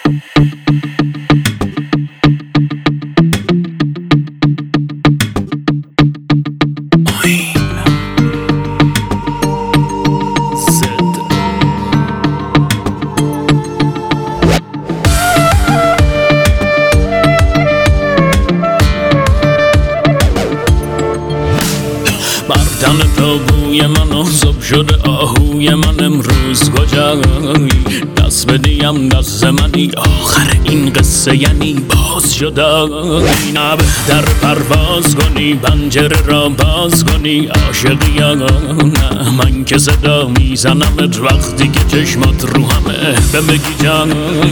مردن تابوی من و زب شده آهوی من امروز کجایی دست بدیم دست منی آخر این قصه یعنی باز جدایی نه بهتر پرواز کنی پنجره را باز کنی عاشقی یا نه من که صدا میزنمت وقتی که چشمات رو همه بگی جان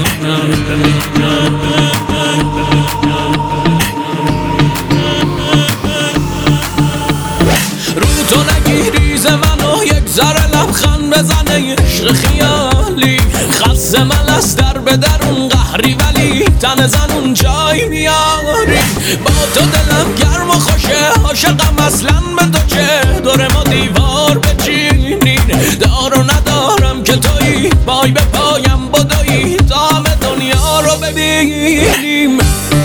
تو نگیری ز منو یک ذره لبخند بزنه عشق خیالی خس من از در به درون قهری ولی تن زنون جای میاری با تو دلم گرم و خوشه عاشقم اصلا به تو چه دور ما دیوار بچینین دار و ندارم که تویی پای به پایم بدویی تا همه دنیا رو ببینیم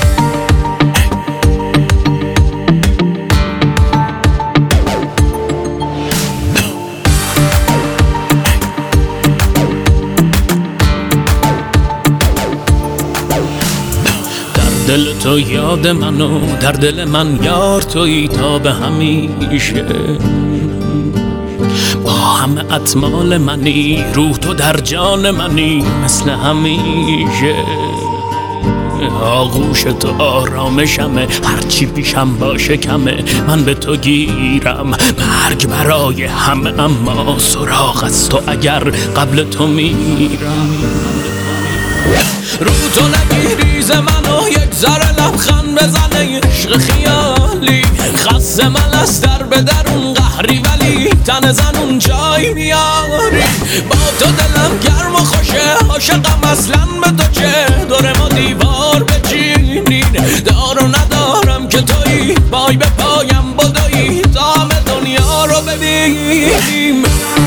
دل تو یاد منو در دل من یار تویی تا به همیشه با همه اطمال منی روح تو در جان منی مثل همیشه آغوش تو آرامشمه هرچی پیشم باشه کمه من به تو گیرم مرگ برای همه اما سراغ از تو اگر قبل تو میرم رو تو نگیری ز منو یک ذره لبخند بزنه عشق خیالی خس من از در به درون قهری ولی تن زنون جای میاری با تو دلم گرم و خوشه عاشقم اصلا به تو چه دور ما دیوار بچینین دار و ندارم که تویی پای به پایم بدویی تا همه دنیا رو ببینیم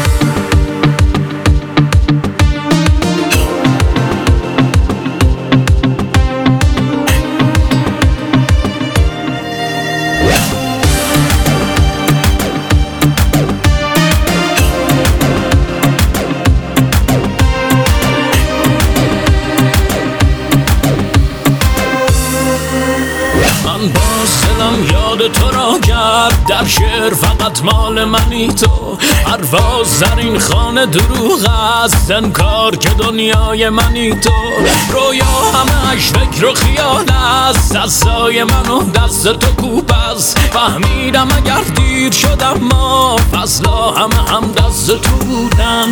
باز دلم یاد تو را کرد در شعر فقط مال منی تو پرواز در این خانه دروغ است انکار که دنیای منی تو رویا همه اش فکر و خیال است دستای من و دست تو کوب است فهمیدم اگر دیر شدم ما فضلا همه هم دست تو بودن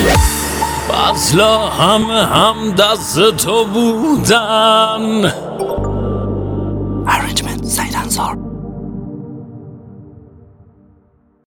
فضلا همه هم دست تو بودن Arrangement Said Ansar